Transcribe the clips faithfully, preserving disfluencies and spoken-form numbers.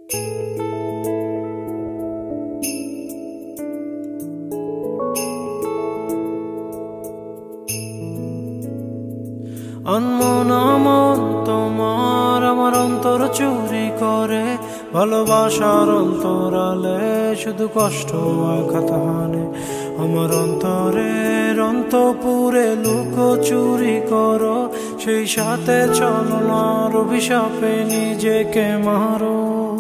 আনমন আমন তোমার আমার অন্তর চুরি করে, ভালোবাসার অন্তরালে শুধু কষ্ট আঘাত হানে। আমার অন্তরের অন্তপুরে লুক চুরি করো, সেই সাথে ছলনার অভিশাপে নিজেকে মারো।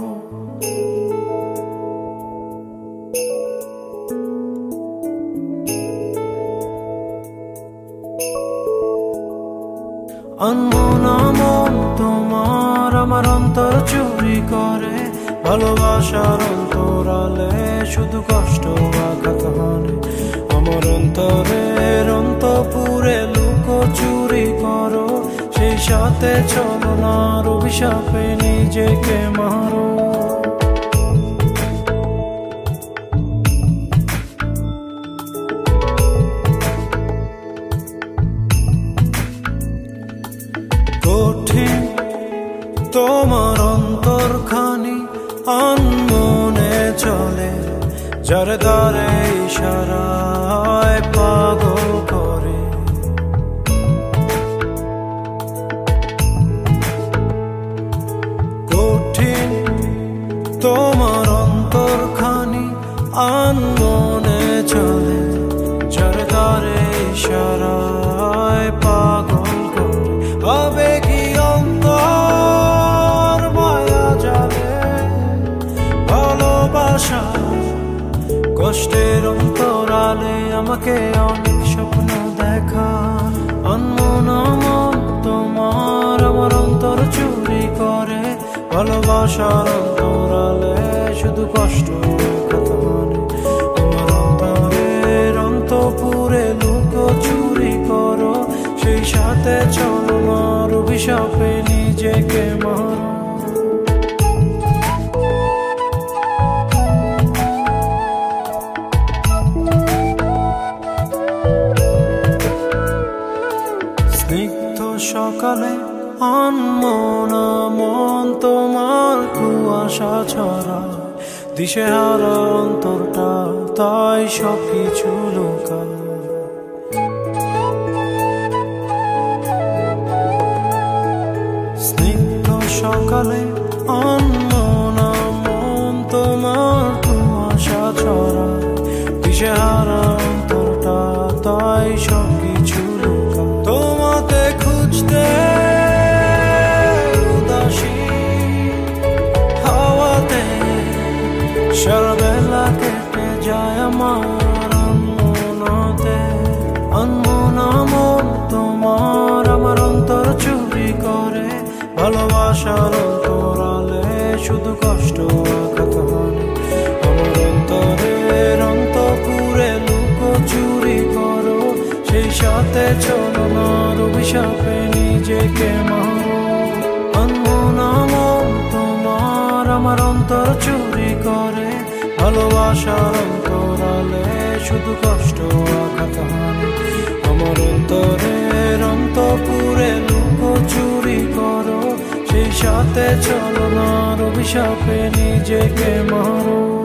আনমন আমন তোমার আমার অন্তর চুরি করে, ভালোবাসার অন্তরালে শুধু কষ্ট আঘাত হানে। আমার অন্তরের অন্তপুরে লুক চুরি করো, সেই সাথে ছলনার অভিশাপে নিজেকে মারো। কঠিন তোমার অন্তরখানি আনমনে চলে, যার দ্বারে ইশারায় পাগল করে। কঠিন তোমার অন্তরখানি আনমনে চলে, যার দ্বারে ইশারায় পাগল করে। আবেগী অন্তর মায়া জালে, ভালোবাসা কষ্টের অন্তরালে আমাকে অনেক স্বপ্ন দেখা। আনমন আমন তোমার আমার অন্তর চুরি করে, ভালোবাসার অন্তরালে শুধু কষ্ট আঘাত হানে। আমার অন্তরের অন্তপুরে লুক চুরি করো, সেই সাথে ছলনার অভিশাপে নিজেকে মারো। স্নিগ্ধ সকালে আনমন আমন তোমার কুয়াশা ছড়া, দিশেহারা অন্তরটা তাই সবকিছু লুকায়। স্নিগ্ধ সকালে আনমন আমন তোমার কুয়াশা ছড়া, দিশেহারা অন্তরটা তাই সবকিছু লুকায়। তোমাকে খুঁজতে উদাসী হাওয়াতে সারা বেলা কেটে যায় আমার আনমনতে। আনমন আমন তোমার আমার অন্তর চুরি করে, ভালোবাসার অন্তরালে শুধু কষ্ট আঘাত হানে। আমার অন্তরের অন্তপুরে লুক চুরি করো, সেই সাথে ছলনার অভিশাপে নিজেকে মারো। আনমন আমন তোমার আমার অন্তর চুরি করে, ভালোবাসার অন্তরালে শুধু কষ্ট আঘাত হানে। আমার অন্তরের অন্তপুরে লুক চুরি করো, সেই সাথে ছলনার অভিশাপে নিজেকে মারো।